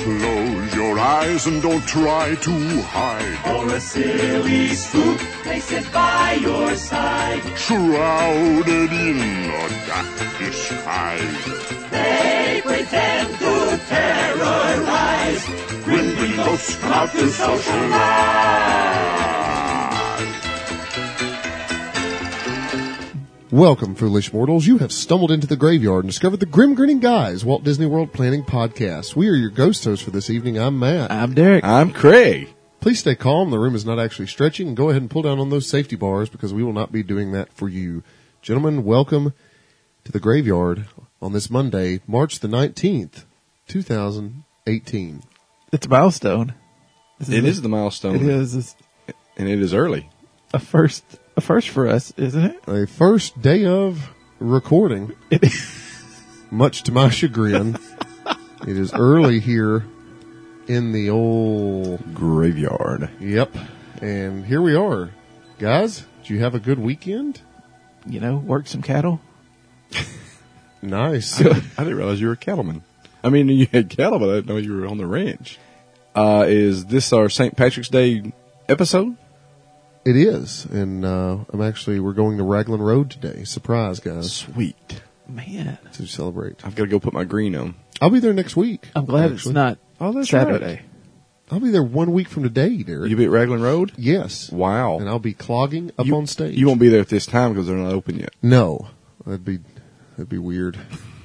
Close your eyes and don't try to hide. Or a silly spook may sit by your side. Shrouded in a dark disguise. They pretend to terrorize. Grim ghosts come out to socialize. Welcome, foolish mortals. You have stumbled into the graveyard and discovered the Grim Grinning Guys Walt Disney World Planning Podcast. We are your ghost hosts for this evening. I'm Matt. I'm Derek. I'm Craig. Please stay calm. The room is not actually stretching. And go ahead and pull down on those safety bars because we will not be doing that for you. Gentlemen, welcome to the graveyard on this Monday, March the 19th, 2018. It's a milestone. It is the milestone. It is. And it is early. A first for us, isn't it? A first day of recording. Much to my chagrin. It is early here in the old graveyard. Yep. And here we are. Guys, did you have a good weekend? You know, work some cattle. Nice. I didn't realize you were a cattleman. I mean, you had cattle, but I didn't know you were on the ranch. Is this our St. Patrick's Day episode? It is. And we're going to Raglan Road today. Surprise, guys. Sweet. Man. To celebrate. I've got to go put my green on. I'll be there next week. I'm glad it's not Saturday. Right. I'll be there 1 week from today, Derek. You'll be at Raglan Road? Yes. Wow. And I'll be clogging up on stage. You won't be there at this time because they're not open yet. No. That'd be weird.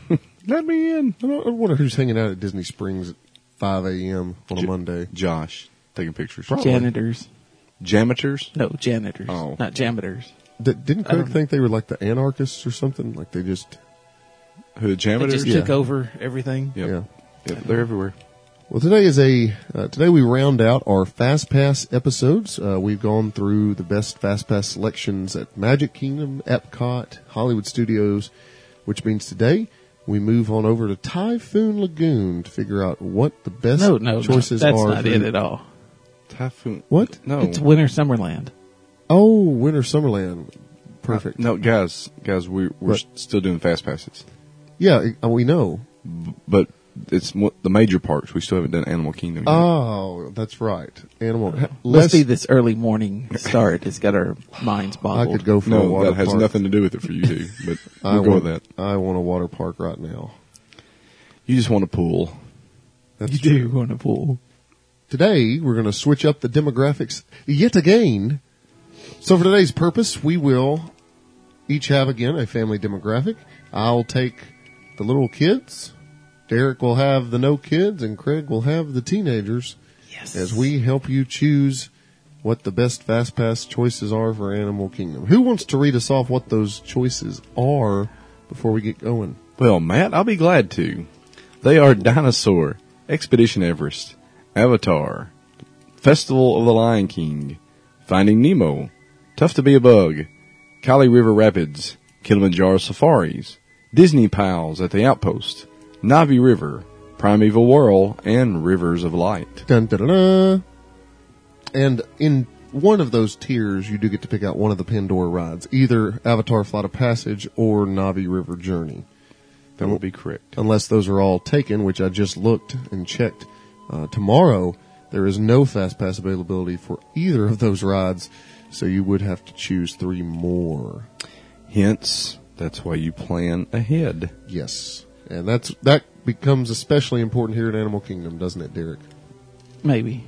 Let me in. I wonder who's hanging out at Disney Springs at 5 a.m. on a Monday. Josh. Taking pictures. Probably. Janitors. Jameters? No, janitors. Oh. Not jameters. Didn't Craig think they were like the anarchists or something? Like they just... Who, the They jameters? just took over everything. Yep. Yeah. Yep, they're everywhere. Well, today is today we round out our Fast Pass episodes. We've gone through the best Fast Pass selections at Magic Kingdom, Epcot, Hollywood Studios, which means today we move on over to Typhoon Lagoon to figure out what the best choices that's are. That's not it at all. Typhoon. What? No. It's Winter Summerland. Oh, Winter Summerland. Perfect. No, guys, we're still doing fast passes. Yeah, we know. But it's the major parks. We still haven't done Animal Kingdom yet. Oh, that's right. Let's see this early morning start. It's got our minds boggled. I could go for a water that has park. nothing to do with it for you two, but we'll go with that. I want a water park right now. You just want a pool. That's You true. do want a pool. Today, we're going to switch up the demographics yet again. So for today's purpose, we will each have, again, a family demographic. I'll take the little kids. Derek will have the no kids, and Craig will have the teenagers. Yes. As we help you choose what the best Fast Pass choices are for Animal Kingdom. Who wants to read us off what those choices are before we get going? Well, Matt, I'll be glad to. They are Dinosaur, Expedition Everest, Avatar, Festival of the Lion King, Finding Nemo, Tough to Be a Bug, Kali River Rapids, Kilimanjaro Safaris, Disney Pals at the Outpost, Navi River, Primeval Whirl, and Rivers of Light. Dun, dun, dun, dun. And in one of those tiers, you do get to pick out one of the Pandora rides, either Avatar Flight of Passage or Navi River Journey. That would be correct. Unless those are all taken, which I just looked and checked. Tomorrow, there is no Fast Pass availability for either of those rides, so you would have to choose 3 more. Hence, that's why you plan ahead. Yes. And that becomes especially important here at Animal Kingdom, doesn't it, Derek? Maybe.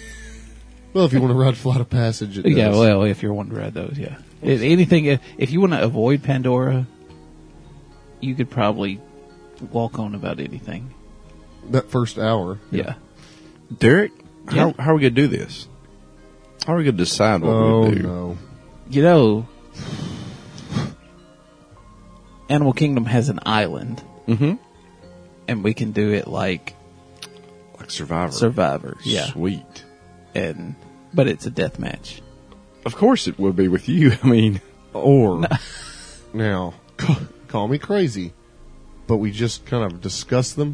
Well, if you want to ride Flight of Passage, it Yeah, does. well, if you're wanting to ride those, yeah. If you want to avoid Pandora, you could probably walk on about anything. That first hour. Yeah. Derek, Yeah. how are we going to do this? How are we going to decide what we're Oh, going to do? no. You know, Animal Kingdom has an island, Mm-hmm. and we can do it like Like Survivor. Survivor. Yeah. Sweet. But it's a death match. Of course it will be with you. I mean, Or, now, call me crazy, but we just kind of discuss them.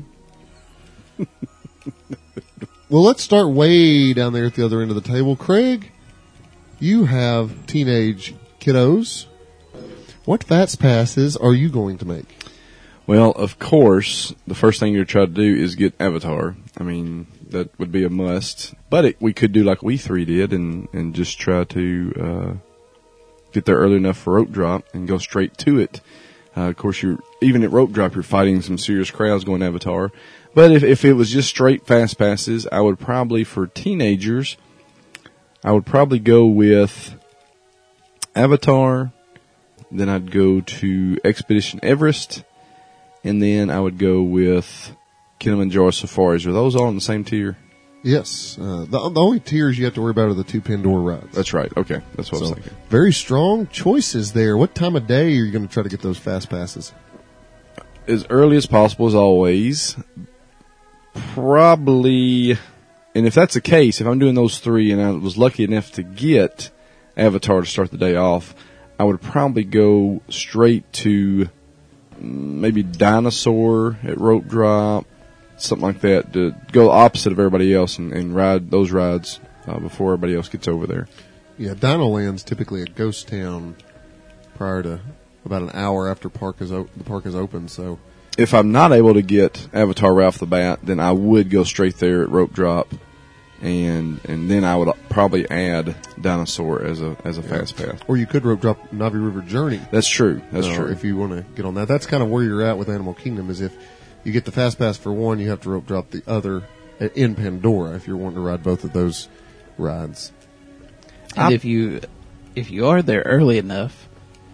Well, let's start way down there at the other end of the table. Craig, you have teenage kiddos. What Fast Passes are you going to make? Well, of course, the first thing you're trying to do is get Avatar. I mean, that would be a must. But we could do like we three did and just try to get there early enough for rope drop and go straight to it. Of course, even at rope drop, you're fighting some serious crowds going Avatar. But if it was just straight fast passes, I would probably, for teenagers, I would probably go with Avatar. Then I'd go to Expedition Everest. And then I would go with Kilimanjaro Safaris. Are those all in the same tier? Yes. The only tiers you have to worry about are the 2 Pandora rides. That's right. Okay. That's what I was thinking. Very strong choices there. What time of day are you going to try to get those fast passes? As early as possible, as always. Probably, and if that's the case, if I'm doing those three and I was lucky enough to get Avatar to start the day off, I would probably go straight to maybe Dinosaur at rope drop, something like that, to go opposite of everybody else and ride those rides before everybody else gets over there. Yeah, Dino Land's typically a ghost town prior to about an hour after the park is open. So if I'm not able to get Avatar right off the bat, then I would go straight there at rope drop, and then I would probably add Dinosaur as a fast pass. Or you could rope drop Navi River Journey. That's true. That's true. If you want to get on that, that's kind of where you're at with Animal Kingdom. Is if you get the fast pass for one, you have to rope drop the other in Pandora if you're wanting to ride both of those rides. And if you are there early enough,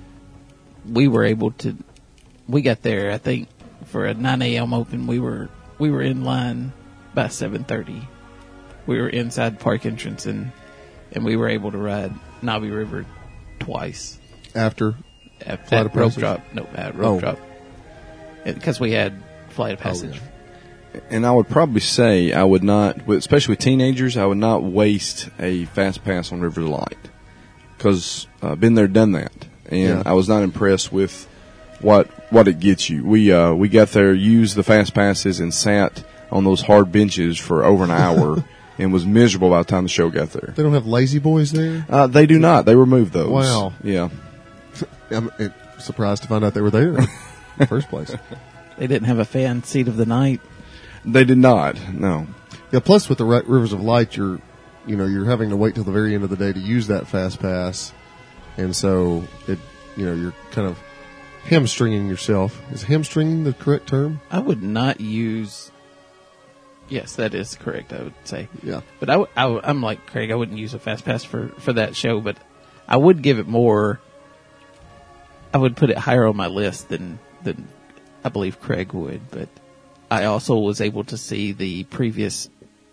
we were able to. We got there, I think, for a 9 a.m. open. We were in line by 7:30. We were inside park entrance and we were able to ride Navi River twice After at Flight of rope Passage? drop. No, at rope drop, because we had Flight of Passage. yeah. And I would probably say I would not, especially with teenagers, I would not waste a fast pass on River of Light, because I've been there, done that, and Yeah. I was not impressed with what it gets you. We got there, used the fast passes, and sat on those hard benches for over an hour, and was miserable by the time the show got there. They don't have lazy boys there? They do not. They removed those. Wow. Yeah. I'm surprised to find out they were there in the first place. They didn't have a fan seat of the night. They did not. No. Yeah, plus with the Rivers of Light, you're having to wait till the very end of the day to use that fast pass. And so you're kind of hamstringing yourself. Is hamstringing the correct term? I would not use. Yes, that is correct, I would say. Yeah. But I'm like Craig. I wouldn't use a fast pass for that show, but I would give it more. I would put it higher on my list than I believe Craig would. But I also was able to see the previous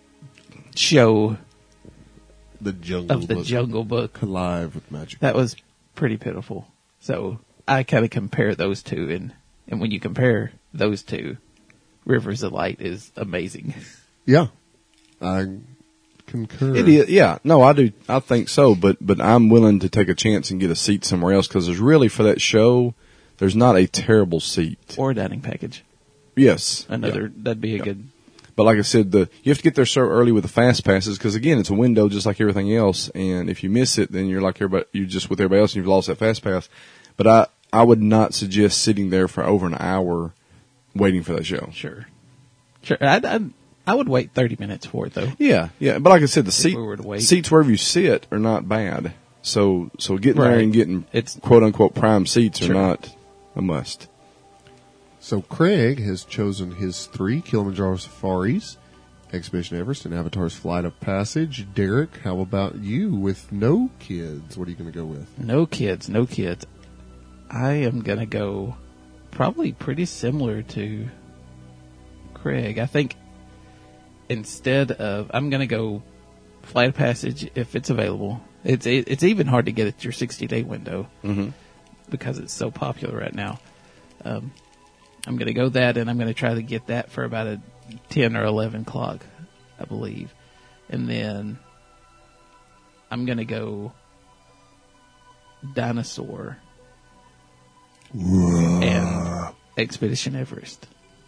show The Jungle of the Book. Jungle Book. Live with Magic. That was pretty pitiful. So I kind of compare those two, and when you compare those two, Rivers of Light is amazing. Yeah. I concur. It is, yeah. No, I do. I think so, but I'm willing to take a chance and get a seat somewhere else, because there's really, for that show, there's not a terrible seat. Or a dining package. Yes. That'd be a good. But like I said, you have to get there so early with the fast passes, because again, it's a window just like everything else, and if you miss it, then you're like everybody, you're just with everybody else and you've lost that fast pass. But I would not suggest sitting there for over an hour waiting for that show. Sure. I would wait 30 minutes for it, though. Yeah. But like I said, the we were to wait. seats wherever you sit are not bad. So getting there Right. and getting It's- quote unquote prime seats are Sure. not a must. So Craig has chosen his 3 Kilimanjaro Safaris, Expedition Everest, and Avatar's Flight of Passage. Derek, how about you with no kids? What are you going to go with? No kids. I am going to go probably pretty similar to Craig. I think instead of, I'm going to go Flight of Passage if it's available. It's even hard to get at your 60-day window because it's so popular right now. I'm going to go that, and I'm going to try to get that for about a 10 or 11 o'clock, I believe. And then I'm going to go Dinosaur and Expedition Everest.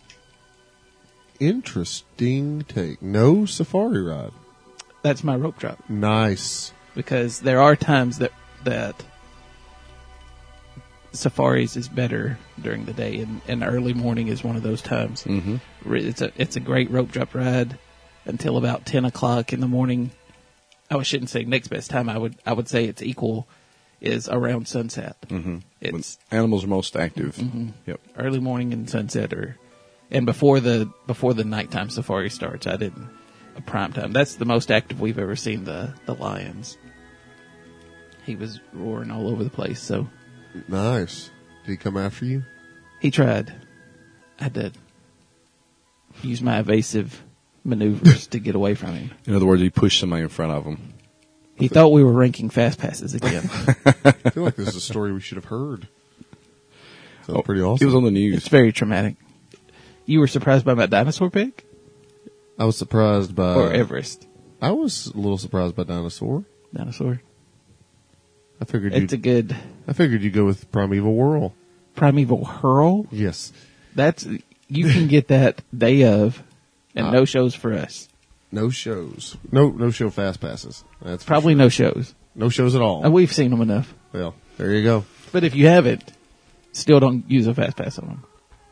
Interesting take. No safari ride. That's my rope drop, Nice. because there are times that safaris is better during the day, and early morning is one of those times. Mm-hmm. It's a great rope drop ride until about 10 o'clock in the morning. I shouldn't say next best time. I would say it's equal is around sunset. Mm-hmm. It's when animals are most active. Mm-hmm. Yep. Early morning and sunset, and before the nighttime safari starts. A prime time. That's the most active we've ever seen the lions. He was roaring all over the place. So Nice. Did he come after you? he tried. I had to use my evasive maneuvers to get away from him. In other words, he pushed somebody in front of him. He thought we were ranking fast passes again. I feel like this is a story we should have heard. Sounds pretty awesome. He was on the It's news. very traumatic. You were surprised by my dinosaur pick? I was surprised by... Or Everest? I was a little surprised by Dinosaur. Dinosaur. I figured It's a good I figured you'd go with Primeval Whirl. Primeval Hurl. Yes. You can get that day of, and no shows for us. No shows. No show fast passes. That's for Probably sure. no shows. No shows at all. We've seen them enough. Well, there you go. But if you haven't, still don't use a fast pass on them.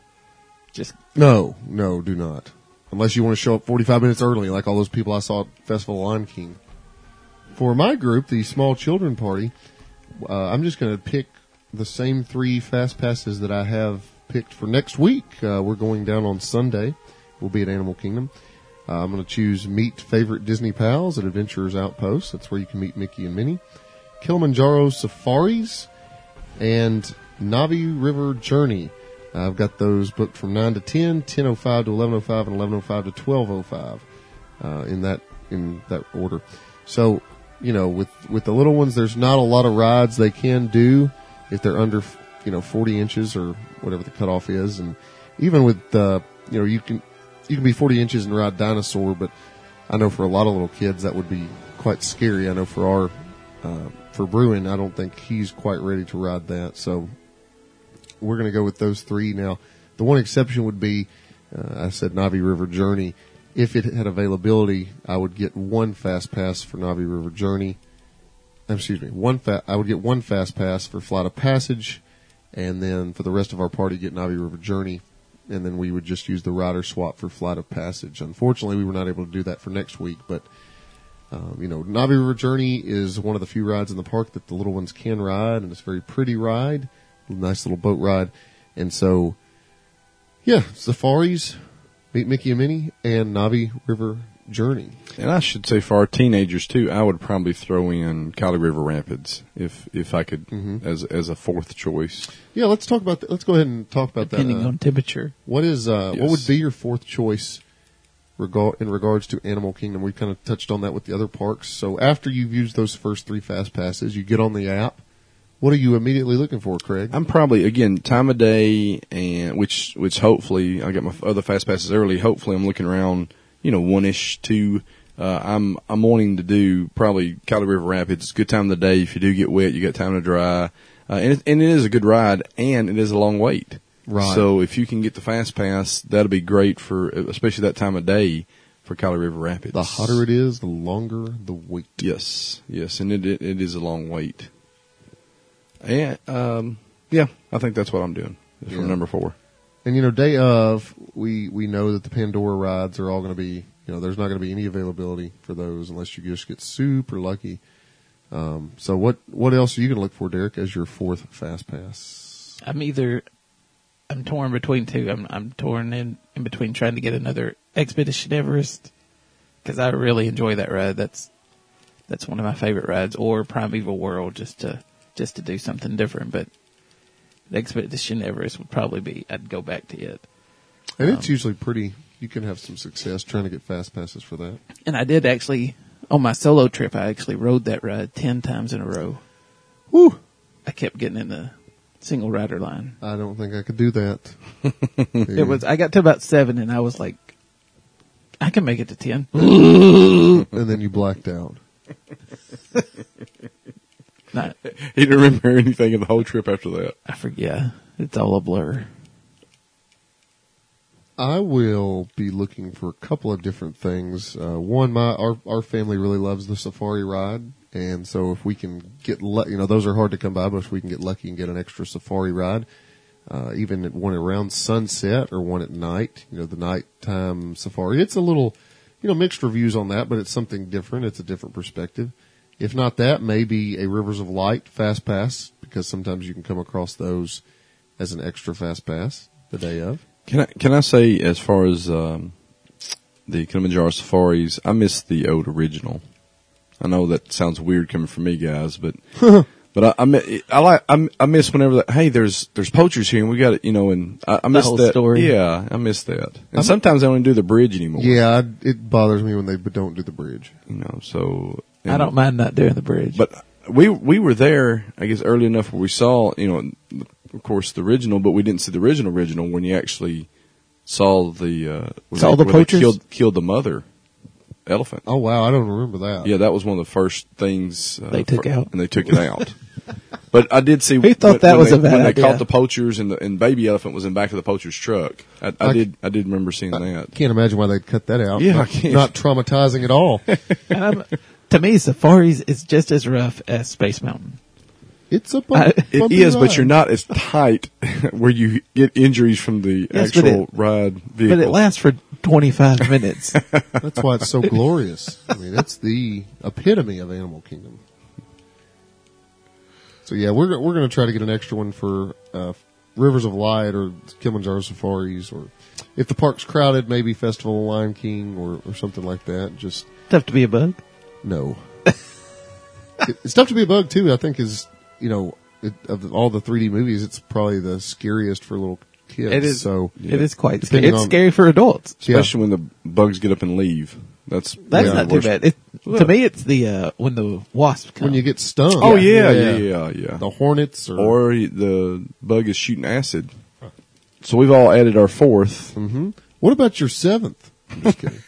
Just No, do not. Unless you want to show up 45 minutes early, like all those people I saw at Festival of Lion King. For my group, the Small Children Party, I'm just going to pick the same 3 fast passes that I have picked for next week. We're going down on Sunday. We'll be at Animal Kingdom. I'm going to choose Meet Favorite Disney Pals at Adventurers Outpost. That's where you can meet Mickey and Minnie. Kilimanjaro Safaris and Navi River Journey. I've got those booked from 9 to 10, 10:05 to 11:05, and 11:05 to 12:05 in that order. So, with the little ones, there's not a lot of rides they can do if they're under 40 inches or whatever the cutoff is. And even with you can be 40 inches and ride Dinosaur, but I know for a lot of little kids that would be quite scary. I know for Bruin, I don't think he's quite ready to ride that. So we're going to go with those 3. Now, the one exception would be, I said Navi River Journey. If it had availability, I would get 1 fast pass for Navi River Journey. Excuse me, I would get 1 fast pass for Flight of Passage, and then for the rest of our party, get Navi River Journey, and then we would just use the rider swap for Flight of Passage. Unfortunately, we were not able to do that for next week, but Navi River Journey is one of the few rides in the park that the little ones can ride, and it's a very pretty ride. Nice little boat ride. And so, yeah, safaris, Meet Mickey and Minnie, and Navi River Journey. And I should say for our teenagers too, I would probably throw in Kali River Rapids if I could as a 4th choice. Yeah, let's talk about that. Let's go ahead and talk about depending that. on temperature. What is Yes. what would be your 4th choice in regards to Animal Kingdom? We kind of touched on that with the other parks. So after you've used those first 3 fast passes, you get on the app. What are you immediately looking for, Craig? I'm probably, again, time of day, and which hopefully I got my other fast passes early. Hopefully, I'm looking around 1-ish, 2. I'm wanting to do probably Kali River Rapids. It's a good time of the day. If you do get wet, you got time to dry, and it is a good ride, and it is a long wait. Right. So if you can get the fast pass, that'll be great for especially that time of day for Kali River Rapids. The hotter it is, the longer the wait. Yes, and it is a long wait. And yeah, I think that's what I'm doing for number 4. And day of, we know that the Pandora rides are all going to be, there's not going to be any availability for those unless you just get super lucky. So what else are you going to look for, Derek, as your 4th fast pass? I'm torn between 2. I'm torn in between trying to get another Expedition Everest, because I really enjoy that ride. That's one of my favorite rides, or Primeval World, just to do something different. But Expedition Everest would probably be, I'd go back to it. And it's usually pretty, you can have some success trying to get fast passes for that. And I did actually, on my solo trip, I actually rode that ride 10 times in a row. Woo! I kept getting in the single rider line. I don't think I could do that. I got to about 7 and I was like, I can make it to 10. And then you blacked out. Not, He didn't remember anything of the whole trip after that. I forget. It's all a blur. I will be looking for a couple of different things. One, our family really loves the safari ride, And so if we can get, those are hard to come by, but if we can get lucky and get an extra safari ride, even one around sunset or one at night, the nighttime safari, it's a little, mixed reviews on that, but it's something different. It's a different perspective. If not that, maybe a Rivers of Light Fast Pass, because sometimes you can come across those as an extra Fast Pass the day of. Can I say, as far as the Kilimanjaro safaris, I miss the old original. I know that sounds weird coming from me, guys, but but I miss whenever that. Hey, there's poachers here, and we got it, and I miss whole that story. Yeah, I miss that. And sometimes they don't even do the bridge anymore. Yeah, it bothers me when they don't do the bridge. So I don't mind not doing the bridge. But we were there, I guess, early enough where we saw, of course, the original, but we didn't see the original when you actually saw the Saw the where poachers? they killed the mother elephant. Oh wow, I don't remember that. Yeah, that was one of the first things They took out. and they took it out. But I did see. Who thought that was a bad when they idea? caught the poachers and baby elephant was in back of the poacher's truck. I did remember seeing that. Can't imagine why they'd cut that out. Yeah, I not, can't. not traumatizing at all. To me, safaris is just as rough as Space Mountain. It's a It bumpy is, but ride. you're not as tight where you get injuries from the Yes, but actual ride vehicle. But it lasts for 25 minutes. That's why it's so glorious. I mean, it's the epitome of Animal Kingdom. So yeah, we're going to try to get an extra one for Rivers of Light or Kilimanjaro Safaris, or if the park's crowded, maybe Festival of Lion King or something like that. Just Tough to be a bug. no. It's tough to be a bug too. I think is of all the 3D movies, it's probably the scariest for little kids. It is. So It is quite scary. Depending It's on- scary for adults. Especially when the bugs get up and leave. That's That's Yeah, not too worst. bad. To me, it's the when the wasp comes. when you get stung. Oh yeah. The hornets Or the bug is shooting acid. So we've all added our fourth. What about your seventh? I'm just kidding.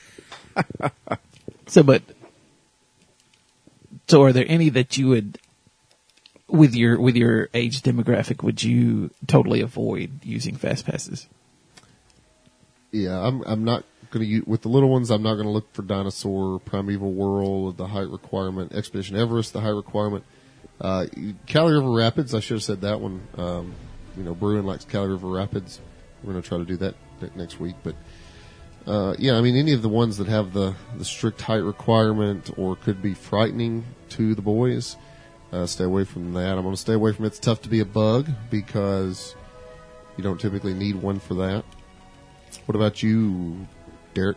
So are there any that you would, with your age demographic, would you totally avoid using fast passes? Yeah, I'm not going to use, with the little ones, I'm not going to look for Dinosaur, Primeval World, the height requirement, Expedition Everest, the height requirement. Cali River Rapids, I should have said that one. Bruin likes Cali River Rapids. We're going to try to do that next week. But, any of the ones that have the strict height requirement or could be frightening to the boys, stay away from that. I'm going to stay away from It's Tough to Be a Bug because you don't typically need one for that. What about you, Derek?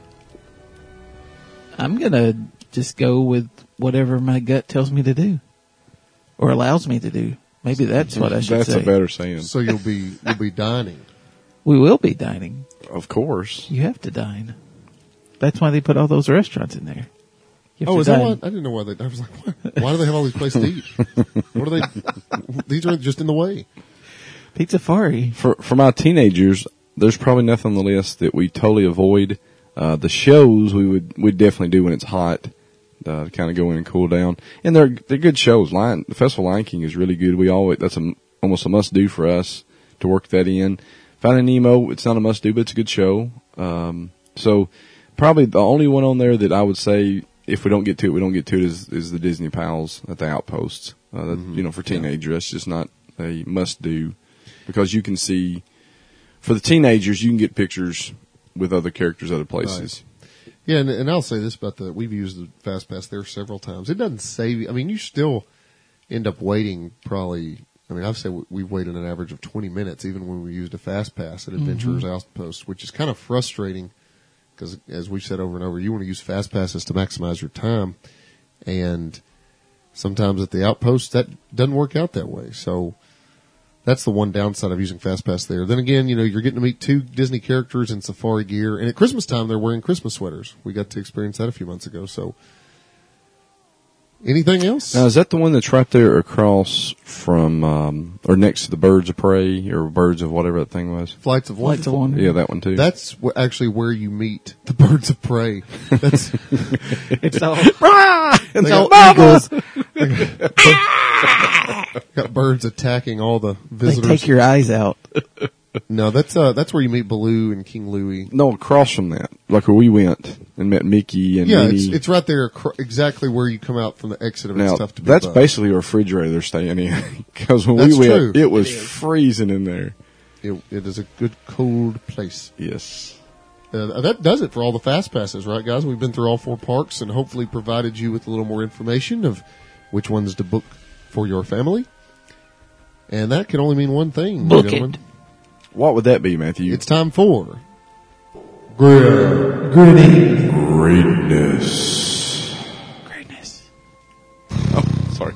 I'm gonna just go with whatever my gut tells me to do, or allows me to do. Maybe that's what I should That's say. a better saying. So you'll be dining. We will be dining. Of course. You have to dine. That's why they put all those restaurants in there. You have Oh, to is that dine. why? I didn't know why they. I was like, why do they have all these places to eat? What are they? These are just in the way. Pizzafari. For my teenagers, there's probably nothing on the list that we totally avoid. The shows we'd definitely do when it's hot, to kind of go in and cool down. And they're good shows. The Festival of Lion King is really good. That's almost a must do for us to work that in. Finding Nemo, it's not a must do, but it's a good show. So probably the only one on there that I would say if we don't get to it is the Disney Pals at the Outposts. For teenagers, that's just not a must do because you can see. For the teenagers, you can get pictures with other characters, other places. Right. Yeah, and I'll say this about we've used the Fast Pass there several times. It doesn't save you. I mean, you still end up waiting probably. I mean, I've said we've waited an average of 20 minutes even when we used a Fast Pass at Adventurers Outpost, which is kind of frustrating because, as we've said over and over, you want to use Fast Passes to maximize your time, and sometimes at the Outpost that doesn't work out that way. So that's the one downside of using Fast Pass there. Then again, you're getting to meet 2 Disney characters in safari gear, and at Christmas time they're wearing Christmas sweaters. We got to experience that a few months ago. So, anything else? Now, is that the one that's right there across from, or next to the Birds of Prey or Birds of whatever that thing was? Flights of Flights of Wonder. Wonder. Yeah, that one too. That's actually where you meet the Birds of Prey. That's It's all they all got eagles. got birds attacking all the They visitors. take your eyes out. No, that's where you meet Baloo and King Louie. No, across from that, like where we went and met Mickey and Yeah, Minnie. it's right there, exactly where you come out from the exit of it. Now It's tough to be that's above. basically a refrigerator they're staying in because when That's we went, true. it was freezing in there. It is a good cold place. Yes. That does it for all the fast passes, right, guys? We've been through all 4 parks and hopefully provided you with a little more information of which ones to book for your family. And that can only mean one thing, Book gentlemen. it. What would that be, Matthew? It's time for Greatness. Oh, sorry.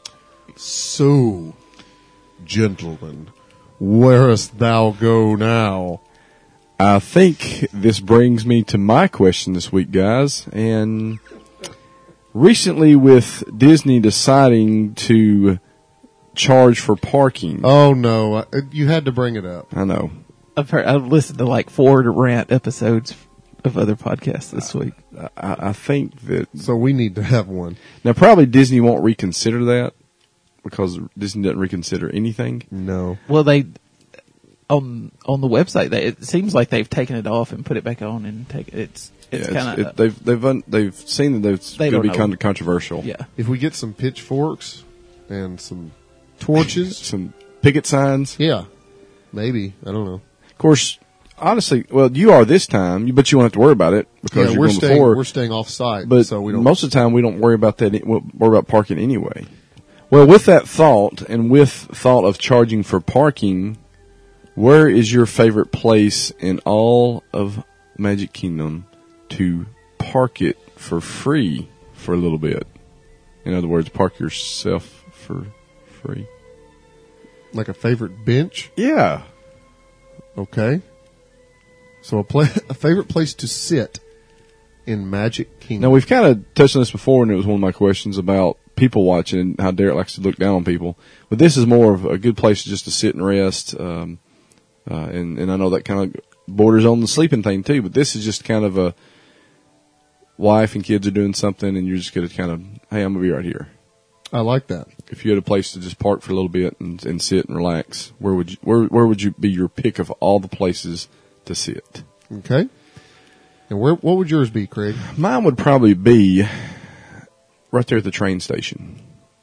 So, gentlemen, where'st thou go now? I think this brings me to my question this week, guys. And recently, with Disney deciding to charge for parking, Oh no, you had to bring it up. I know. I've listened to like 4 rant episodes of other podcasts this week. I think that So we need to have one. now probably Disney won't reconsider that because Disney doesn't reconsider anything. No. Well, they on the website, it seems like they've taken it off and put it back on and it's kind of They've seen that it's They going to don't be know. kind of controversial. yeah. If we get some pitchforks and some torches, Some picket signs. yeah, maybe. I don't know. Of course, honestly, well, you are this time, but you won't have to worry about it because Yeah, you're we're going staying. before. We're staying off site, But so we don't. most of the time, we don't worry about that. We'll worry about parking anyway. Well, with that thought, and with thought of charging for parking, where is your favorite place in all of Magic Kingdom to park it for free for a little bit? In other words, park yourself for free. Like a favorite bench. Yeah. Okay. So a favorite place to sit in Magic Kingdom. Now, we've kind of touched on this before, and it was one of my questions about people watching and how Derek likes to look down on people. But this is more of a good place just to sit and rest. And I know that kind of borders on the sleeping thing, too. But this is just kind of a wife and kids are doing something, and you're just going to kind of, hey, I'm going to be right here. I like that. If you had a place to just park for a little bit and sit and relax, where would you be your pick of all the places to sit? Okay. And what would yours be, Craig? Mine would probably be right there at the train station.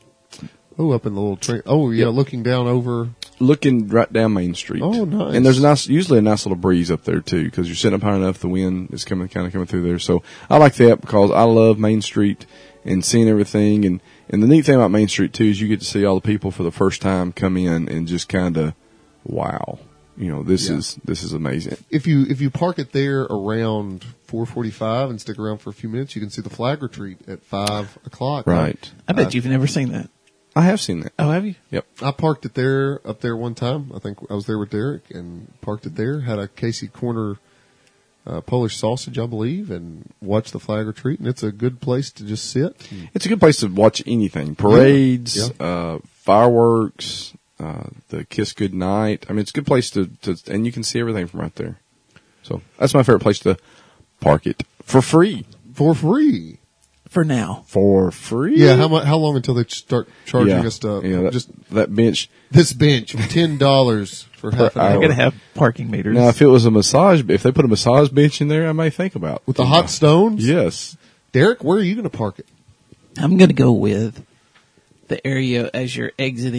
Oh, up in the little train. Oh, yeah, Yep. looking down over. Looking right down Main Street. Oh, nice. And there's usually a nice little breeze up there too, because you're sitting up high enough, the wind is kind of coming through there. So I like that because I love Main Street and seeing everything. And the neat thing about Main Street too is you get to see all the people for the first time come in and just kind of, wow, this is amazing. If you park it there around 4:45 and stick around for a few minutes, you can see the flag retreat at 5:00. Right. I bet you've never seen that. I have seen that. Oh, have you? Yep. I parked it up there one time. I think I was there with Derek and parked it there. Had a Casey Corner Polish sausage, I believe, and watched the flag retreat. And it's a good place to just sit. It's a good place to watch anything. Parades, Yeah. Fireworks, the Kiss Goodnight. I mean, it's a good place to, and you can see everything from right there. So that's my favorite place to park it for free. For free. For now. For free? Yeah. How long until they start charging us to just that bench. this bench $10 for half an hour. hour I'm going to have parking meters. Now, if they put a massage bench in there, I may think about with the hot stones? Yes. Derek, where are you going to park it? I'm going to go with the area as you're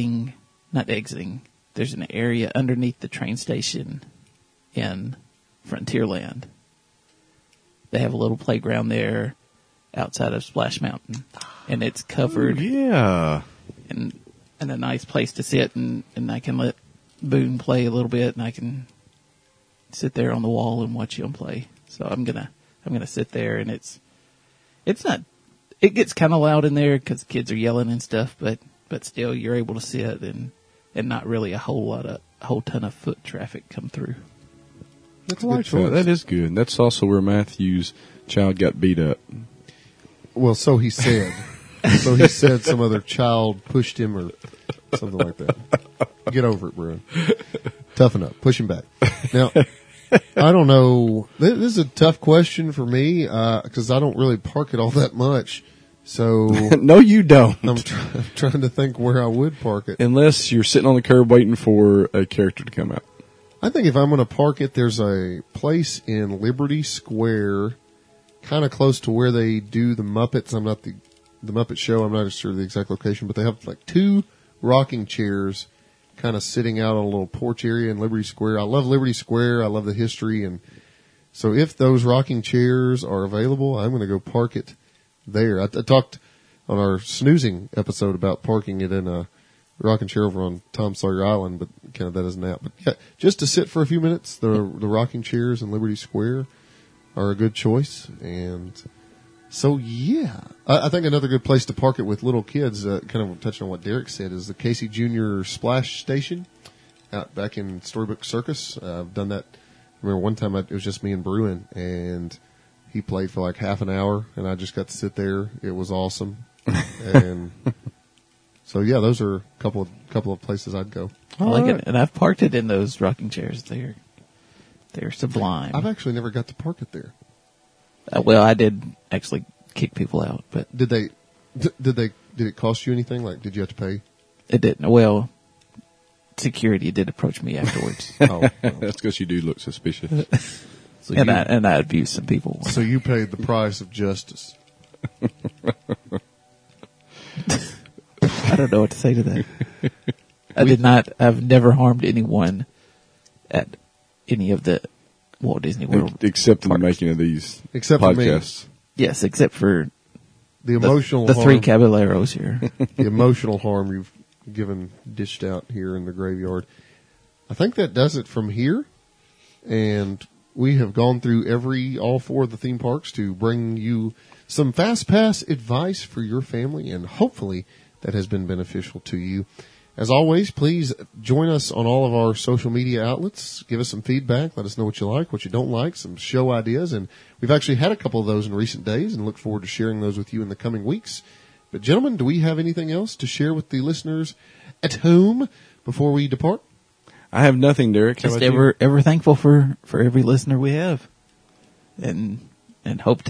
not exiting. There's an area underneath the train station in Frontierland. They have a little playground there outside of Splash Mountain, and it's covered Yeah. and a nice place to sit, and I can let Boone play a little bit, and I can sit there on the wall and watch him play. So I'm gonna sit there, and it gets kind of loud in there because kids are yelling and stuff, but still you're able to sit and not really a whole ton of foot traffic come through. That's I a like good choice. that. That is good. That's also where Matthew's child got beat up. Well, so he said. So he said some other child pushed him or something like that. Get over it, Bruin. Toughen up. Push him back. Now, I don't know. This is a tough question for me because I don't really park it all that much. So No, you don't. I'm trying to think where I would park it. Unless you're sitting on the curb waiting for a character to come out. I think if I'm going to park it, there's a place in Liberty Square, kind of close to where they do the Muppets. I'm not the Muppet Show. I'm not sure of the exact location, but they have like 2 rocking chairs kind of sitting out on a little porch area in Liberty Square. I love Liberty Square. I love the history. And so if those rocking chairs are available, I'm going to go park it there. I talked on our snoozing episode about parking it in a rocking chair over on Tom Sawyer Island, but kind of that isn't that. But yeah, just to sit for a few minutes, the rocking chairs in Liberty Square are a good choice. And so, yeah, I think another good place to park it with little kids, kind of touching on what Derek said, is the Casey Jr. Splash Station out back in Storybook Circus. I've done that. I remember one time it was just me and Bruin, and he played for like half an hour, and I just got to sit there. It was awesome. And so, yeah, those are a couple of places I'd go. I like it, and I've parked it in those rocking chairs. They're sublime. I've actually never got to park it there. Well, I did actually kick people out, but Did it cost you anything? Like, did you have to pay? it didn't. Well, security did approach me afterwards, Oh, That's because you do look suspicious. so and I abused some people. so you paid the price of justice. I don't know what to say to that. I did not. I've never harmed anyone at any of the Walt Disney World. Except in the parks. making of these Except for me. podcasts. Yes, except for The emotional the harm, 3 caballeros here. the emotional harm you've dished out here in the graveyard. I think that does it from here. And we have gone through all 4 of the theme parks to bring you some Fast Pass advice for your family, and hopefully that has been beneficial to you. As always, please join us on all of our social media outlets. Give us some feedback. Let us know what you like, what you don't like, some show ideas. And we've actually had a couple of those in recent days and look forward to sharing those with you in the coming weeks. But gentlemen, do we have anything else to share with the listeners at home before we depart? I have nothing, Derek. How Just about you? ever thankful for every listener we have, and hope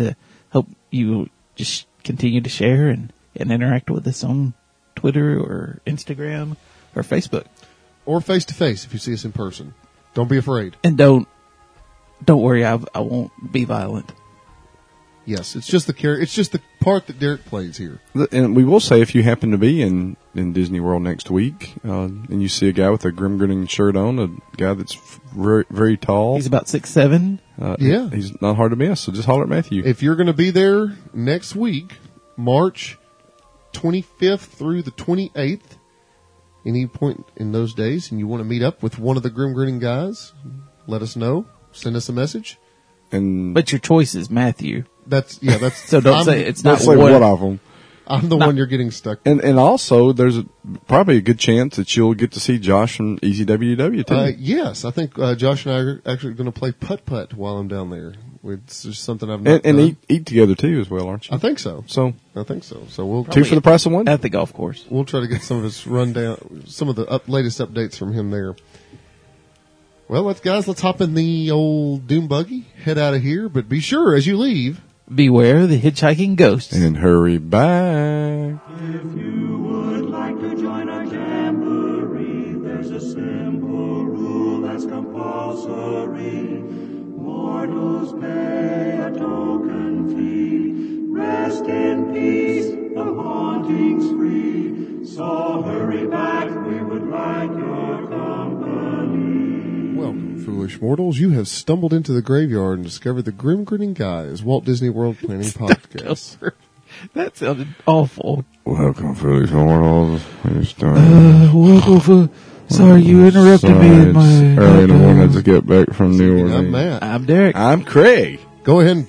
you just continue to share and interact with us on Twitter or Instagram or Facebook. Or face to face if you see us in person. Don't be afraid. And don't worry, I won't be violent. Yes, it's just the part that Derek plays here. And we will say, if you happen to be in Disney World next week, and you see a guy with a Grim Grinning shirt on, a guy that's very, very tall. He's about 6'7". Yeah. He's not hard to miss, so just holler at Matthew. If you're going to be there next week, March 25th through the 28th, any point in those days, and you want to meet up with one of the Grim Grinning guys, let us know. Send us a message. And But your choice is Matthew. That's So don't I'm- say it's don't not say one. what of them. I'm the one you're getting stuck. And also, there's probably a good chance that you'll get to see Josh from Easy WDW too. Yes, I think Josh and I are actually going to play putt-putt while I'm down there. It's just something I've not and done. eat together too as well, aren't you? I think so. So I think so. So we'll 2 for the price of 1. At the golf course. we'll try to get some of his rundown, some of the latest updates from him there. Well, let's hop in the old Doom buggy, head out of here. But be sure as you leave, Beware the hitchhiking ghosts. And hurry back. If you would like to join our jamboree, there's a simple rule that's compulsory. Mortals pay a token fee. Rest in peace, the haunting's free. So hurry back, we would like your company. welcome, foolish mortals. You have stumbled into the graveyard and discovered the Grim Grinning Guys Walt Disney World Planning Podcast. That sounded awful. Welcome, foolish mortals. Sorry, you interrupted me in my. early in the morning. I just get back from New Orleans. I'm Matt. I'm Derek. I'm Craig. Go ahead and